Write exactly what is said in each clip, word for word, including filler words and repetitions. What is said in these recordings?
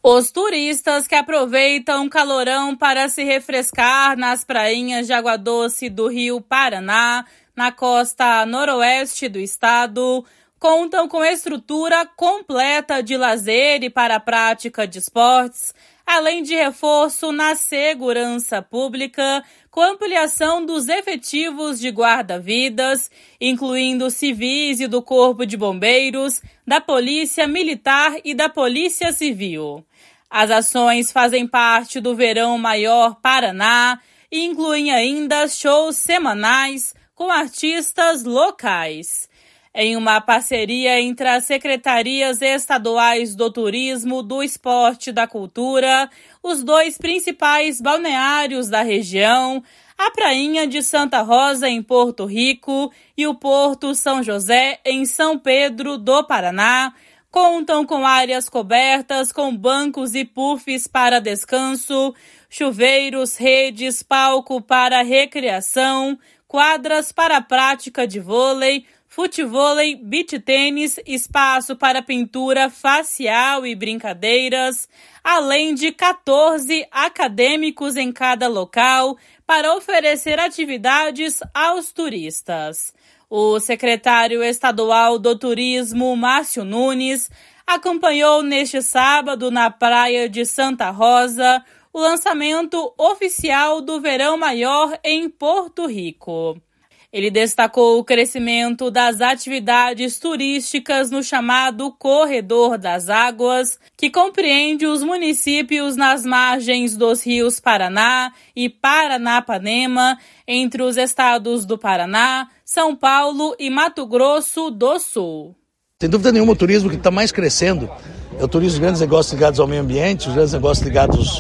Os turistas que aproveitam o calorão para se refrescar nas prainhas de água doce do Rio Paraná, na costa noroeste do estado, contam com estrutura completa de lazer e para a prática de esportes, além de reforço na segurança pública, com ampliação dos efetivos de guarda-vidas, incluindo civis e do Corpo de Bombeiros, da Polícia Militar e da Polícia Civil. As ações fazem parte do Verão Maior Paraná e incluem ainda shows semanais com artistas locais. Em uma parceria entre as secretarias estaduais do Turismo, do Esporte e da Cultura, os dois principais balneários da região, a Prainha de Santa Rosa, em Porto Rico, e o Porto São José, em São Pedro do Paraná, contam com áreas cobertas com bancos e puffs para descanso, chuveiros, redes, palco para recreação, quadras para a prática de vôlei, futevôlei, beach tênis, espaço para pintura facial e brincadeiras, além de quatorze acadêmicos em cada local para oferecer atividades aos turistas. O secretário estadual do Turismo, Márcio Nunes, acompanhou neste sábado na Praia de Santa Rosa o lançamento oficial do Verão Maior em Porto Rico. Ele destacou o crescimento das atividades turísticas no chamado Corredor das Águas, que compreende os municípios nas margens dos rios Paraná e Paranapanema, entre os estados do Paraná, São Paulo e Mato Grosso do Sul. Sem dúvida nenhuma, o turismo que está mais crescendo é o turismo de grandes negócios ligados ao meio ambiente, os grandes negócios ligados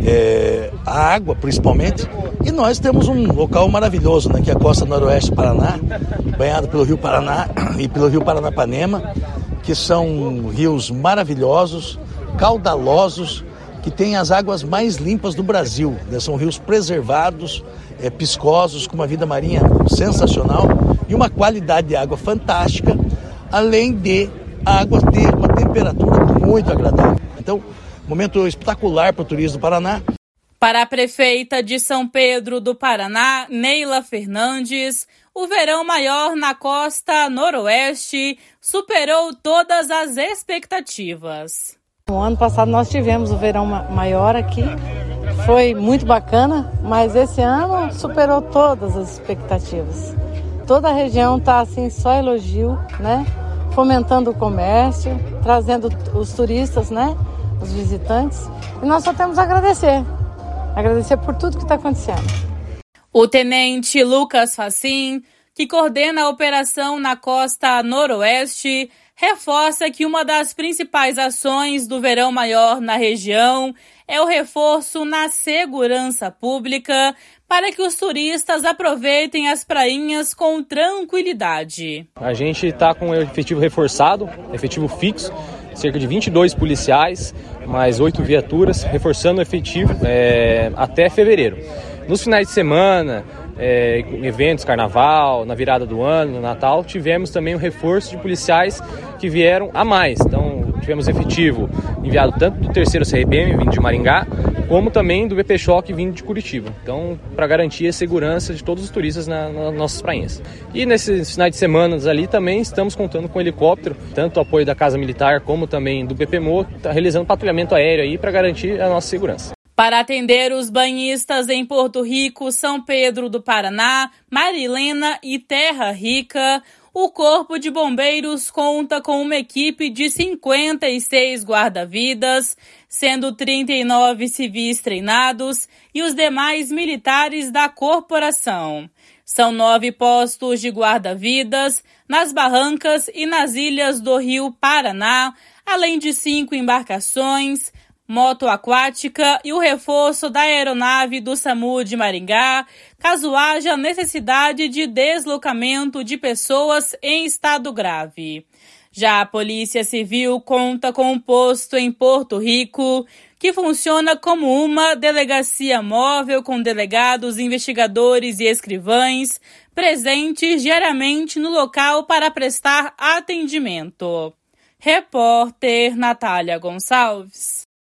é, à água, principalmente. E nós temos um local maravilhoso, né, que é a costa noroeste do Paraná, banhado pelo Rio Paraná e pelo Rio Paranapanema, que são rios maravilhosos, caudalosos, que têm as águas mais limpas do Brasil, né? São rios preservados, é, piscosos, com uma vida marinha sensacional e uma qualidade de água fantástica, além de a água ter uma temperatura muito agradável. Então, momento espetacular para o turismo do Paraná. Para a prefeita de São Pedro do Paraná, Neila Fernandes, o Verão Maior na costa noroeste superou todas as expectativas. No ano passado nós tivemos o Verão Maior aqui, foi muito bacana, mas esse ano superou todas as expectativas. Toda a região está assim, só elogio, né? Fomentando o comércio, trazendo os turistas, né? Os visitantes. E nós só temos a agradecer. Agradecer por tudo que está acontecendo. O tenente Lucas Facim, que coordena a operação na costa noroeste, reforça que uma das principais ações do Verão Maior na região é o reforço na segurança pública para que os turistas aproveitem as prainhas com tranquilidade. A gente está com o efetivo reforçado, efetivo fixo, cerca de vinte e dois policiais, mais oito viaturas, reforçando o efetivo é, até fevereiro. Nos finais de semana, é, eventos, carnaval, na virada do ano, no Natal, tivemos também o reforço de policiais que vieram a mais. Então, tivemos efetivo enviado tanto do terceiro C R B M, vindo de Maringá, como também do B P Choque, vindo de Curitiba. Então, para garantir a segurança de todos os turistas na, nas nossas prainhas. E nesses finais de semana ali também estamos contando com helicóptero, tanto o apoio da Casa Militar como também do B P M O, que está realizando patrulhamento aéreo aí para garantir a nossa segurança. Para atender os banhistas em Porto Rico, São Pedro do Paraná, Marilena e Terra Rica, o Corpo de Bombeiros conta com uma equipe de cinquenta e seis guarda-vidas, sendo trinta e nove civis treinados e os demais militares da corporação. São nove postos de guarda-vidas nas barrancas e nas ilhas do Rio Paraná, além de cinco embarcações, moto aquática e o reforço da aeronave do SAMU de Maringá, caso haja necessidade de deslocamento de pessoas em estado grave. Já a Polícia Civil conta com um posto em Porto Rico, que funciona como uma delegacia móvel com delegados, investigadores e escrivães presentes diariamente no local para prestar atendimento. Repórter Natália Gonçalves.